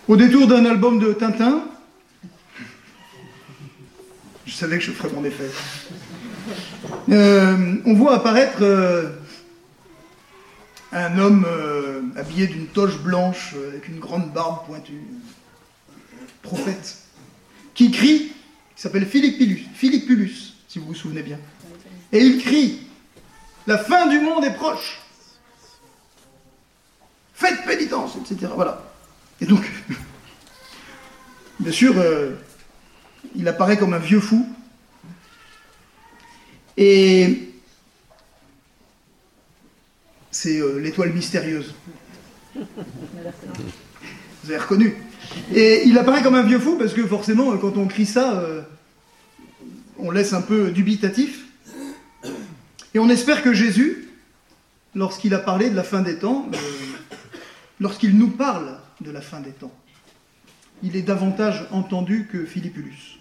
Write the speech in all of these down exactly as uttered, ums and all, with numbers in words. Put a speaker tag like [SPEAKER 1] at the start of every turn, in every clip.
[SPEAKER 1] Au détour d'un album de Tintin, je savais que je ferais mon effet, euh, on voit apparaître euh, un homme euh, habillé d'une toge blanche euh, avec une grande barbe pointue, prophète, qui crie, qui s'appelle Philippulus, Philippulus, si vous vous souvenez bien. Et il crie, la fin du monde est proche. Faites pénitence, et cetera. Voilà. Et donc, bien sûr, euh, il apparaît comme un vieux fou. Et c'est euh, l'étoile mystérieuse. Vous avez reconnu. Et il apparaît comme un vieux fou parce que forcément, quand on crie ça, euh, on laisse un peu dubitatif. Et on espère que Jésus, lorsqu'il a parlé de la fin des temps, euh, lorsqu'il nous parle de la fin des temps, il est davantage entendu que Philippulus.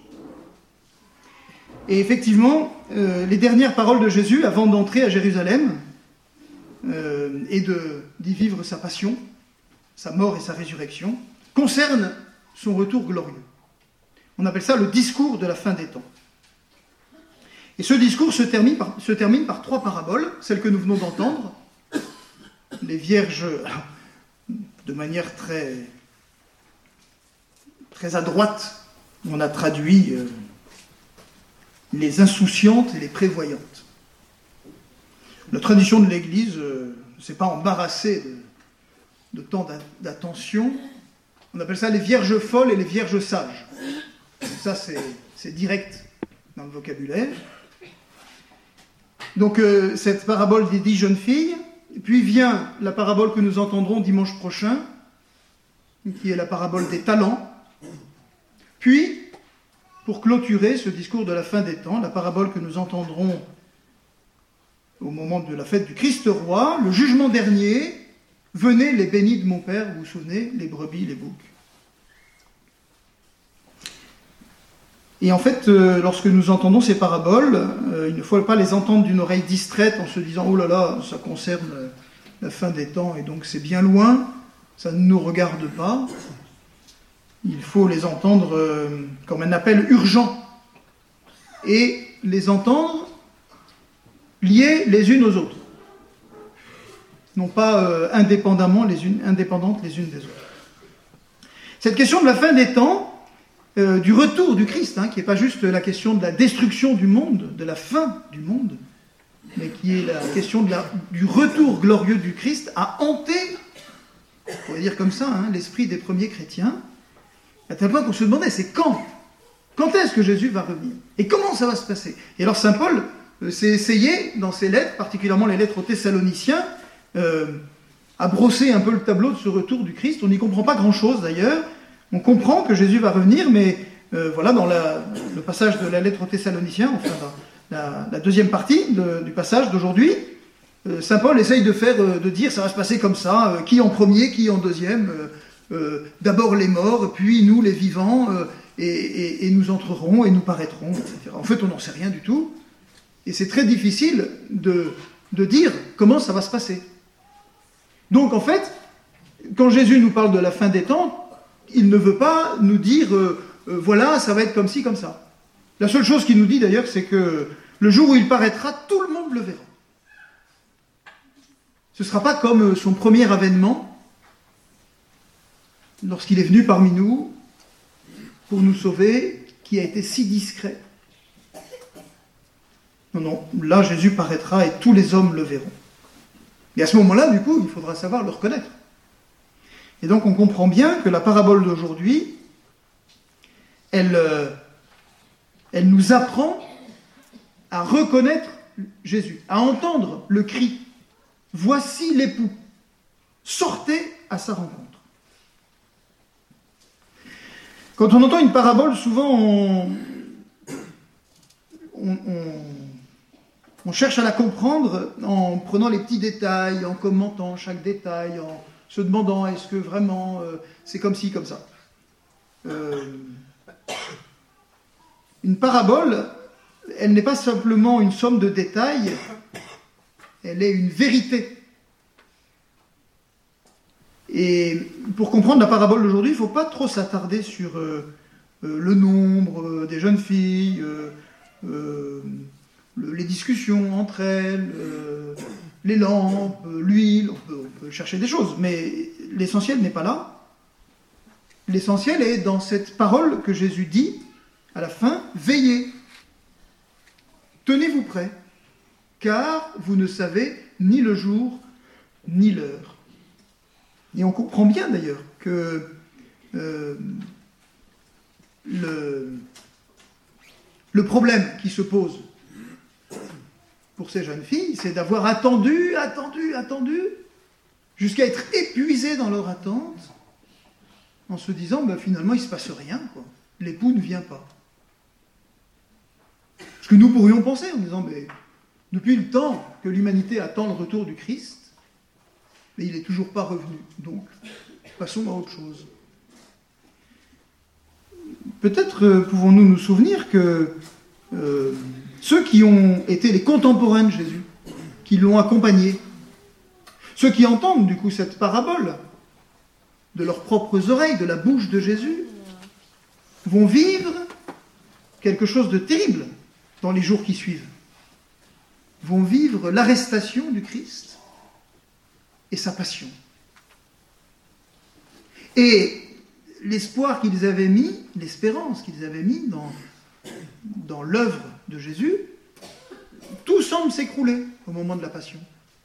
[SPEAKER 1] Et effectivement, euh, les dernières paroles de Jésus, avant d'entrer à Jérusalem, euh, et de, d'y vivre sa passion, sa mort et sa résurrection, concernent son retour glorieux. On appelle ça le discours de la fin des temps. Et ce discours se termine par, se termine par trois paraboles, celles que nous venons d'entendre. Les vierges, de manière très, très adroite, on a traduit euh, les insouciantes et les prévoyantes. La tradition de l'Église euh, ne s'est pas embarrassée de, de tant d'attention. On appelle ça les vierges folles et les vierges sages. Ça, c'est, c'est direct dans le vocabulaire. Donc, euh, cette parabole des dix jeunes filles, puis vient la parabole que nous entendrons dimanche prochain, qui est la parabole des talents. Puis, pour clôturer ce discours de la fin des temps, la parabole que nous entendrons au moment de la fête du Christ roi, le jugement dernier, venez les bénis de mon Père, vous vous souvenez, les brebis, les boucs. Et en fait, euh, lorsque nous entendons ces paraboles, euh, il ne faut pas les entendre d'une oreille distraite en se disant « Oh là là, ça concerne euh, la fin des temps et donc c'est bien loin, ça ne nous regarde pas ». Il faut les entendre euh, comme un appel urgent et les entendre liées les unes aux autres, non pas euh, indépendamment les unes, indépendantes les unes des autres. Cette question de la fin des temps, Euh, du retour du Christ, hein, qui n'est pas juste la question de la destruction du monde, de la fin du monde, mais qui est la question de la, du retour glorieux du Christ, a hanté, on pourrait dire comme ça, hein, l'esprit des premiers chrétiens, à tel point qu'on se demandait, c'est quand Quand est-ce que Jésus va revenir? Et comment ça va se passer? Et alors saint Paul euh, s'est essayé, dans ses lettres, particulièrement les lettres aux Thessaloniciens, euh, à brosser un peu le tableau de ce retour du Christ. On n'y comprend pas grand-chose d'ailleurs. On comprend que Jésus va revenir, mais euh, voilà, dans la, le passage de la lettre aux Thessaloniciens, enfin la, la, la deuxième partie de, du passage d'aujourd'hui, euh, saint Paul essaye de faire, euh, de dire, ça va se passer comme ça, euh, qui en premier, qui en deuxième, euh, euh, d'abord les morts, puis nous les vivants, euh, et, et, et nous entrerons et nous paraîtrons, et cetera. En fait, on n'en sait rien du tout, et c'est très difficile de, de dire comment ça va se passer. Donc en fait, quand Jésus nous parle de la fin des temps, il ne veut pas nous dire, euh, euh, voilà, ça va être comme ci, comme ça. La seule chose qu'il nous dit d'ailleurs, c'est que le jour où il paraîtra, tout le monde le verra. Ce ne sera pas comme son premier avènement, lorsqu'il est venu parmi nous pour nous sauver, qui a été si discret. Non, non, là Jésus paraîtra et tous les hommes le verront. Et à ce moment-là, du coup, il faudra savoir le reconnaître. Et donc on comprend bien que la parabole d'aujourd'hui, elle, euh, elle nous apprend à reconnaître Jésus, à entendre le cri « Voici l'époux, sortez à sa rencontre ». Quand on entend une parabole, souvent on, on, on, on cherche à la comprendre en prenant les petits détails, en commentant chaque détail, en se demandant est-ce que vraiment euh, c'est comme ci, comme ça. Euh, une parabole, elle n'est pas simplement une somme de détails, elle est une vérité. Et pour comprendre la parabole d'aujourd'hui, il ne faut pas trop s'attarder sur euh, euh, le nombre euh, des jeunes filles, euh, euh, le, les discussions entre elles, euh, les lampes, euh, l'huile, on peut, on peut chercher des choses, mais l'essentiel n'est pas là. L'essentiel est dans cette parole que Jésus dit à la fin, veillez, tenez-vous prêts, car vous ne savez ni le jour ni l'heure. Et on comprend bien d'ailleurs que euh, le, le problème qui se pose pour ces jeunes filles, c'est d'avoir attendu, attendu, attendu, jusqu'à être épuisées dans leur attente, en se disant, ben, finalement, il ne se passe rien, quoi. L'époux ne vient pas. Ce que nous pourrions penser en disant, mais depuis le temps que l'humanité attend le retour du Christ, mais il n'est toujours pas revenu. Donc, passons à autre chose. Peut-être euh, pouvons-nous nous souvenir que euh, ceux qui ont été les contemporains de Jésus, qui l'ont accompagné, ceux qui entendent du coup cette parabole de leurs propres oreilles, de la bouche de Jésus, vont vivre quelque chose de terrible dans les jours qui suivent. Vont vivre l'arrestation du Christ et sa passion. Et l'espoir qu'ils avaient mis, l'espérance qu'ils avaient mis dans, dans l'œuvre de Jésus, tout semble s'écrouler au moment de la passion.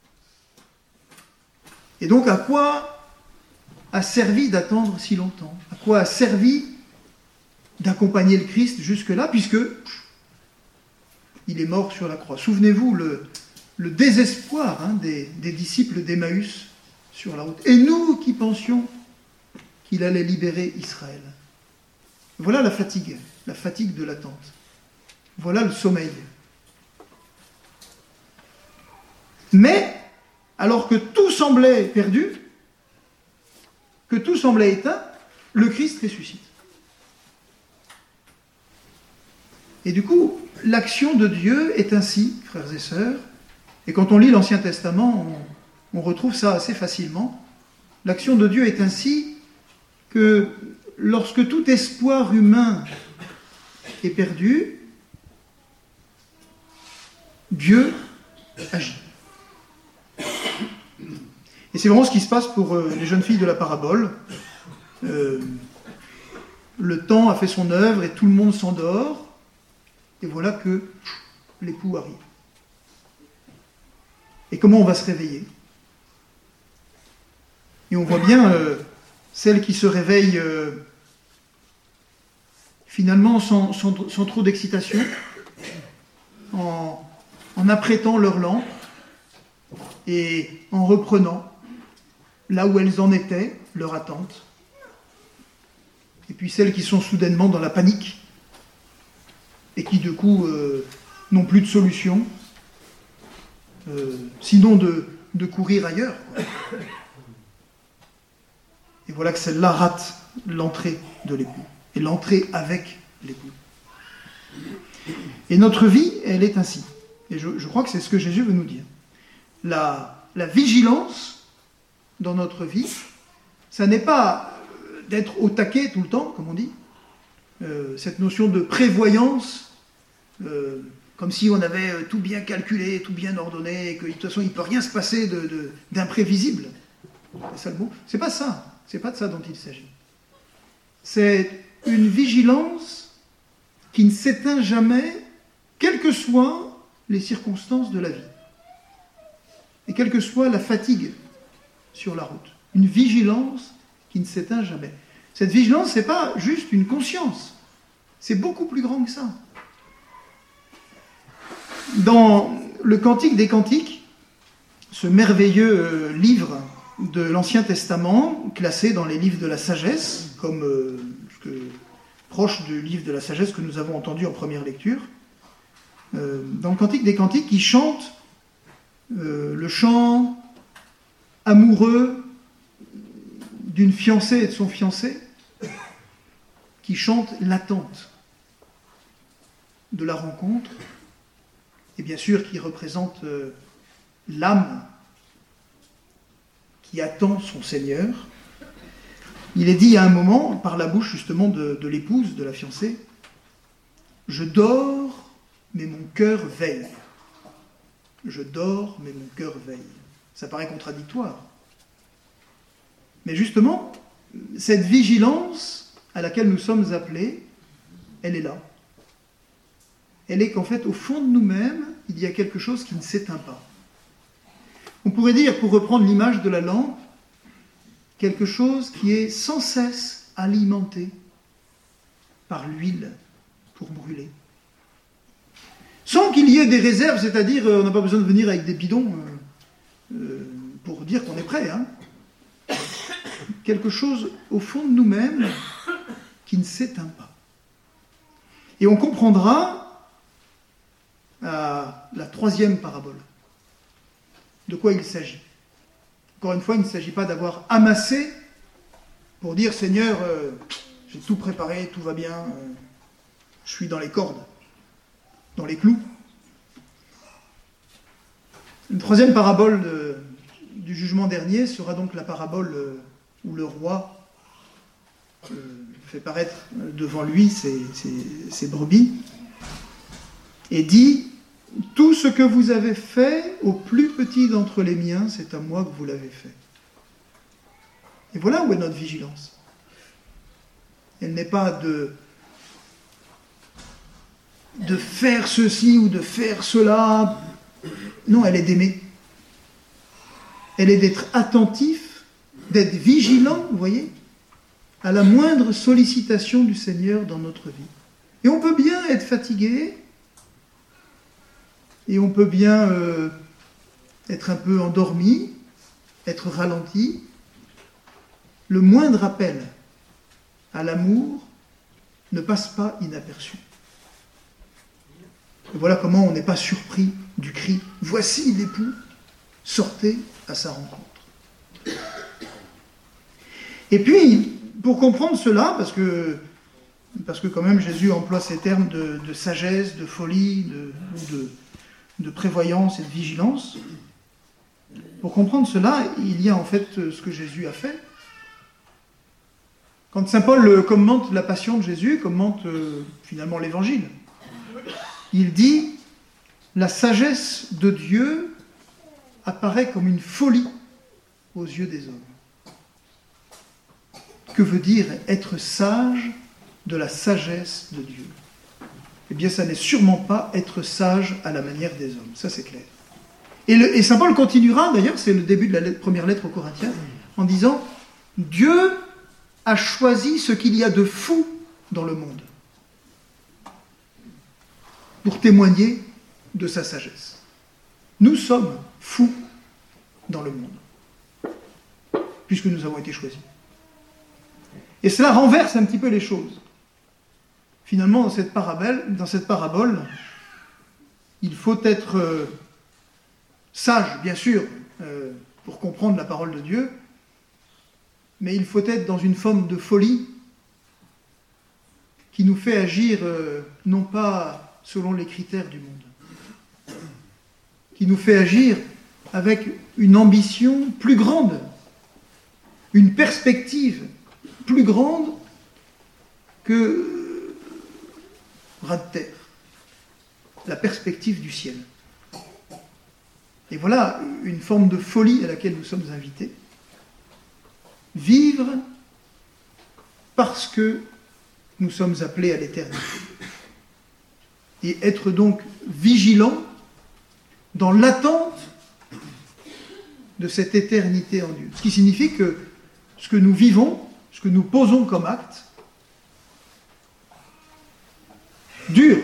[SPEAKER 1] Et donc, à quoi a servi d'attendre si longtemps? À quoi a servi d'accompagner le Christ jusque-là, puisque pff, il est mort sur la croix. Souvenez-vous le, le désespoir hein, des, des disciples d'Emmaüs sur la route. Et nous qui pensions qu'il allait libérer Israël. Voilà la fatigue, la fatigue de l'attente. Voilà le sommeil. Mais, alors que tout semblait perdu, que tout semblait éteint, le Christ ressuscite. Et du coup, l'action de Dieu est ainsi, frères et sœurs, et quand on lit l'Ancien Testament, on, on retrouve ça assez facilement. L'action de Dieu est ainsi que lorsque tout espoir humain est perdu, Dieu agit. Et c'est vraiment ce qui se passe pour euh, les jeunes filles de la parabole. Euh, le temps a fait son œuvre et tout le monde s'endort. Et voilà que pff, l'époux arrive. Et comment on va se réveiller? Et on voit bien euh, celles qui se réveillent euh, finalement sans, sans, sans trop d'excitation, en, en apprêtant leur lampe et en reprenant là où elles en étaient, leur attente. Et puis celles qui sont soudainement dans la panique et qui, du coup, euh, n'ont plus de solution, euh, sinon de, de courir ailleurs. Quoi. Et voilà que celle-là rate l'entrée de l'époux, et l'entrée avec l'époux. Et notre vie, elle est ainsi. Et je, je crois que c'est ce que Jésus veut nous dire. La, la vigilance dans notre vie, ça n'est pas d'être au taquet tout le temps, comme on dit, euh, cette notion de prévoyance, euh, comme si on avait tout bien calculé, tout bien ordonné, et que de toute façon il ne peut rien se passer de, de, d'imprévisible. C'est ça le mot. C'est pas ça. C'est pas de ça dont il s'agit. C'est une vigilance qui ne s'éteint jamais, quelles que soient les circonstances de la vie, et quelle que soit la fatigue sur la route. Une vigilance qui ne s'éteint jamais. Cette vigilance, ce n'est pas juste une conscience. C'est beaucoup plus grand que ça. Dans le Cantique des Cantiques, ce merveilleux livre de l'Ancien Testament, classé dans les livres de la sagesse, comme euh, que, proche du livre de la sagesse que nous avons entendu en première lecture, euh, dans le Cantique des Cantiques, il chante euh, le chant amoureux d'une fiancée et de son fiancé, qui chante l'attente de la rencontre, et bien sûr qui représente euh, l'âme qui attend son Seigneur, Il est dit à un moment, par la bouche justement de, de l'épouse, de la fiancée, « Je dors, mais mon cœur veille. » Je dors, mais mon cœur veille. Ça paraît contradictoire. Mais justement, cette vigilance à laquelle nous sommes appelés, elle est là. Elle est qu'en fait, au fond de nous-mêmes, il y a quelque chose qui ne s'éteint pas. On pourrait dire, pour reprendre l'image de la lampe, quelque chose qui est sans cesse alimenté par l'huile pour brûler. Sans qu'il y ait des réserves, c'est-à-dire on n'a pas besoin de venir avec des bidons euh, euh, pour dire qu'on est prêt. Hein. Quelque chose au fond de nous-mêmes qui ne s'éteint pas. Et on comprendra à la troisième parabole de quoi il s'agit. Encore une fois, il ne s'agit pas d'avoir amassé pour dire « Seigneur, euh, j'ai tout préparé, tout va bien, euh, je suis dans les cordes, dans les clous. » Une troisième parabole de, du jugement dernier sera donc la parabole euh, où le roi euh, fait paraître devant lui ses, ses, ses brebis et dit « Tout ce que vous avez fait au plus petit d'entre les miens, c'est à moi que vous l'avez fait. » Et voilà où est notre vigilance. Elle n'est pas de, de faire ceci ou de faire cela. Non, elle est d'aimer. Elle est d'être attentif, d'être vigilant, vous voyez, à la moindre sollicitation du Seigneur dans notre vie. Et on peut bien être fatigué, et on peut bien euh, être un peu endormi, être ralenti. Le moindre appel à l'amour ne passe pas inaperçu. Et voilà comment on n'est pas surpris du cri « Voici l'époux, sortez à sa rencontre ». Et puis, pour comprendre cela, parce que, parce que quand même Jésus emploie ces termes de, de sagesse, de folie, de, de, de prévoyance et de vigilance, pour comprendre cela, il y a en fait ce que Jésus a fait. Quand saint Paul commente la passion de Jésus, commente euh, finalement l'évangile, il dit « La sagesse de Dieu apparaît comme une folie aux yeux des hommes. » Que veut dire être sage de la sagesse de Dieu? Eh bien, ça n'est sûrement pas être sage à la manière des hommes, ça c'est clair. Et, le, et saint Paul continuera, d'ailleurs, c'est le début de la lettre, première lettre aux Corinthiens, en disant « Dieu a choisi ce qu'il y a de fou dans le monde pour témoigner de sa sagesse. Nous sommes fous dans le monde, puisque nous avons été choisis. » Et cela renverse un petit peu les choses. Finalement, dans cette parabole, dans cette parabole il faut être euh, sage, bien sûr, euh, pour comprendre la parole de Dieu, mais il faut être dans une forme de folie qui nous fait agir euh, non pas selon les critères du monde, qui nous fait agir avec une ambition plus grande, une perspective plus grande que ras de terre, la perspective du ciel. Et voilà une forme de folie à laquelle nous sommes invités. Vivre parce que nous sommes appelés à l'éternité. Et être donc vigilant dans l'attente de cette éternité en Dieu. Ce qui signifie que ce que nous vivons, ce que nous posons comme acte, dure.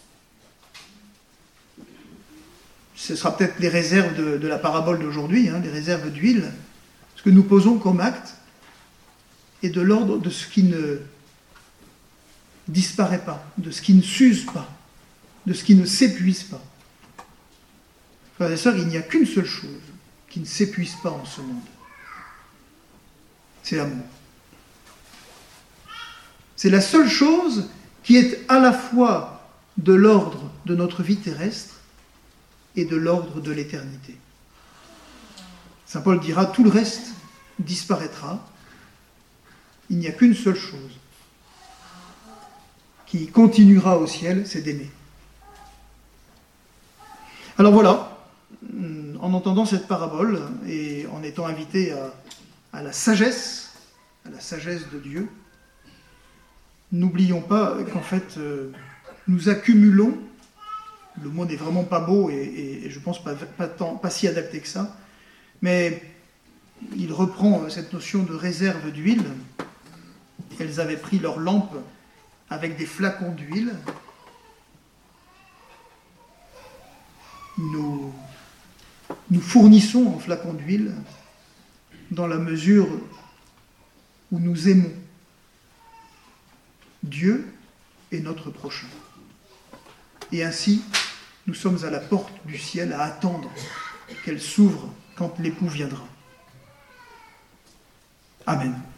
[SPEAKER 1] Ce sera peut-être les réserves de, de la parabole d'aujourd'hui, hein, les réserves d'huile. Ce que nous posons comme acte est de l'ordre de ce qui ne disparaît pas, de ce qui ne s'use pas, de ce qui ne s'épuise pas. Frères et sœurs, il n'y a qu'une seule chose qui ne s'épuise pas en ce monde. C'est l'amour. C'est la seule chose qui est à la fois de l'ordre de notre vie terrestre et de l'ordre de l'éternité. Saint Paul dira, tout le reste disparaîtra, Il n'y a qu'une seule chose qui continuera au ciel, c'est d'aimer. Alors voilà, en entendant cette parabole et en étant invité à, à la sagesse, à la sagesse de Dieu, n'oublions pas qu'en fait, euh, nous accumulons, le mot n'est vraiment pas beau et, et, et je pense pas, pas, tant, pas si adapté que ça, mais il reprend cette notion de réserve d'huile. Elles avaient pris leur lampe avec des flacons d'huile. Nous, nous fournissons en flacons d'huile dans la mesure où nous aimons Dieu et notre prochain. Et ainsi, nous sommes à la porte du ciel à attendre qu'elle s'ouvre quand l'époux viendra. Amen.